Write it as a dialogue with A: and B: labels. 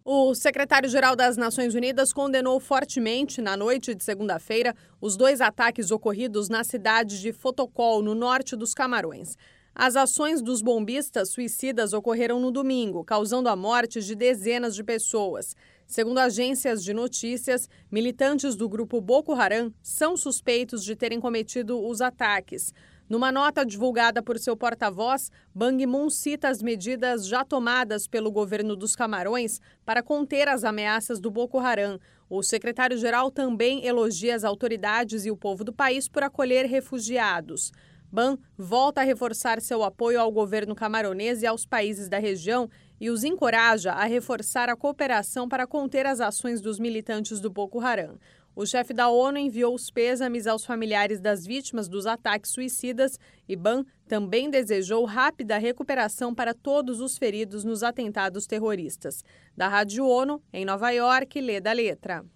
A: O secretário-geral das Nações Unidas condenou fortemente, na noite de segunda-feira, os 2 ataques ocorridos na cidade de Fotokol, no norte dos Camarões. As ações dos bombistas suicidas ocorreram no domingo, causando a morte de dezenas de pessoas. Segundo agências de notícias, militantes do grupo Boko Haram são suspeitos de terem cometido os ataques. Numa nota divulgada por seu porta-voz, Ban Ki-moon cita as medidas já tomadas pelo governo dos Camarões para conter as ameaças do Boko Haram. O secretário-geral também elogia as autoridades e o povo do país por acolher refugiados. Ban volta a reforçar seu apoio ao governo camaronês e aos países da região e os encoraja a reforçar a cooperação para conter as ações dos militantes do Boko Haram. O chefe da ONU enviou os pêsames aos familiares das vítimas dos ataques suicidas e Ban também desejou rápida recuperação para todos os feridos nos atentados terroristas. Da Rádio ONU, em Nova York, Leda Letra.